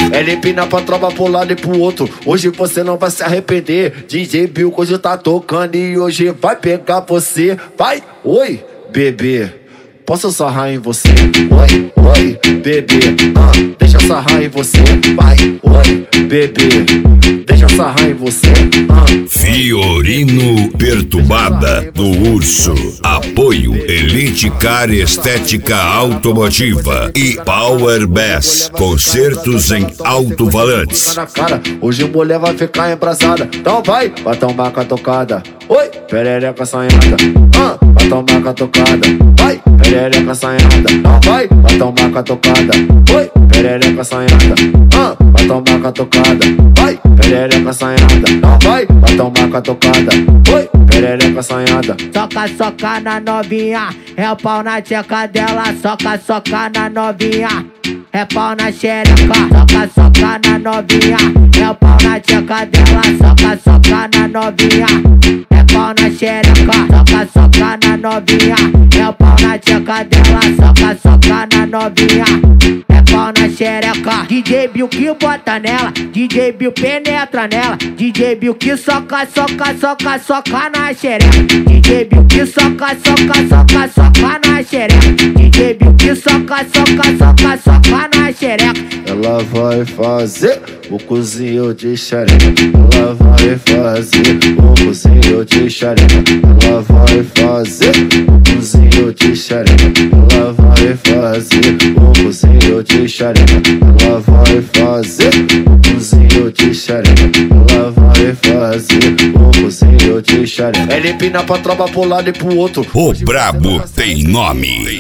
Ela empina pra tropa pro lado e pro outro. Hoje você não vai se arrepender. DJ Bill hoje tá tocando e hoje vai pegar você. Vai, oi, bebê, posso sarrar em você? Oi, oi, bebê, deixa eu sarrar em você. Vai, oi, bebê, deixa eu sarrar em você. Fiorino Perturbada do Urso. Apoio Elite Car Estética Automotiva e Power Bass Concertos em alto-falantes. Na cara, hoje mulher vai ficar embrasada. Então vai tomar catucada. Oi, perereca assanhada. Vai tomar catucada. Vai, perereca assanhada. Então vai tomar catucada. Oi, perereca assanhada. Vai tomar catucada. Vai, perereca assanhada. Então vai tomar catucada. Oi, perereca assanhada. Soca, soca na novinha, é o pau na tcheca dela. Soca, soca na novinha, é pau na xereca. Soca, soca na novinha, é o pau na tcheca dela. Soca, soca na novinha, é pau na xereca. Soca, soca na novinha, é o pau na tcheca dela. Soca, soca na novinha, é pau na xereca. DJ Bill que bota nela, DJ Bill penetra nela. DJ Bill que soca, soca, soca, soca na xereca. DJ Bill que soca, soca, soca, soca na xereca. DJ Bill que soca, soca, soca, soca na xereca. Ela vai fazer o cozinho de xereca. Ela vai fazer o cozinho de xereca. Ela vai fazer o cozinho de xereca. Ela vai fazer o cozinho de xereca. Ela vai fazer o cozinho de xereca. Ela vai fazer o cozinho de xereca. Ela empina pra tropa pro lado e pro outro. O brabo tem nome.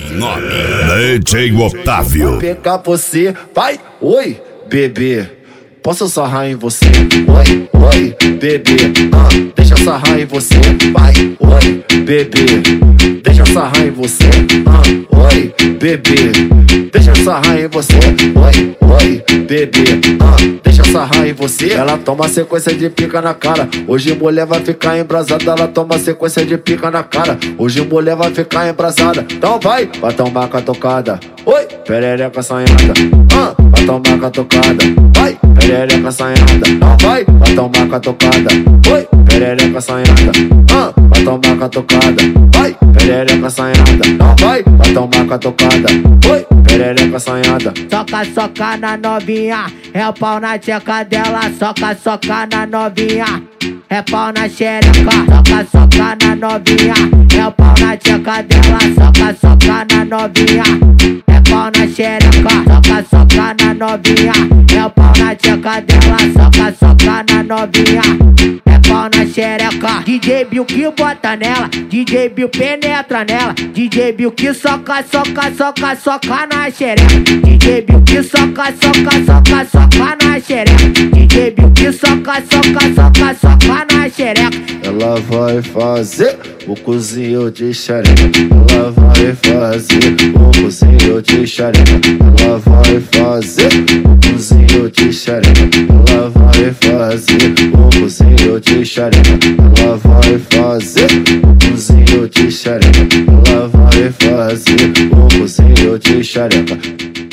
DJ Otávio. Vou pegar você. Vai, oi, bebê, posso sarrar em você? Oi, oi, bebê, deixa eu sarrar em você. Vai, oi, bebê, deixa eu sarrar em você. Oi, bebê, deixa eu sarrar em você. Oi, oi, bebê, deixa eu sarrar em você. Ela toma sequência de pica na cara. Hoje mulher vai ficar embrasada. Ela toma sequência de pica na cara. Hoje mulher vai ficar embrasada. Então vai tomar catucada. Oi, perereca assanhada. Vai tomar catucada. Vai, perereca assanhada. Então vai tomar catucada. Oi, perereca assanhada. Vai tomar catucada. Vai, perereca assanhada. Então vai tomar catucada. Oi, perereca assanhada. Soca, soca na novinha, é o pau na tcheca dela. Soca, soca na novinha, é pau na xereca. Soca, soca na novinha, é o pau na tcheca dela. Soca, soca na novinha, é pau na xereca. Soca, soca na novinha, é o pau na tcheca dela. Soca, soca na novinha, é pau na xereca. DJ Bill que bota nela, DJ Bill penetra nela. DJ Bill que soca, soca, soca, soca na xereca. DJ Bill que soca, soca, soca, soca na xereca. DJ Bill que soca, soca, soca, soca na xereca. Ela vai fazer o cozinho de xereca. Ela vai fazer o cozinho de xereca. Ela vai fazer o cozinho de xereca. Ela vai fazer o cozinho de xereca. Ela vai fazer o cozinho de xereca. Ela vai fazer o cozinho de xereca.